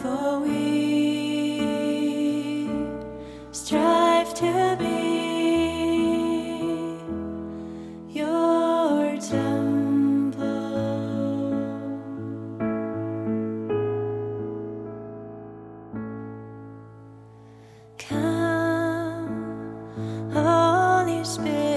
for we strive to be your temple. Come, Holy Spirit.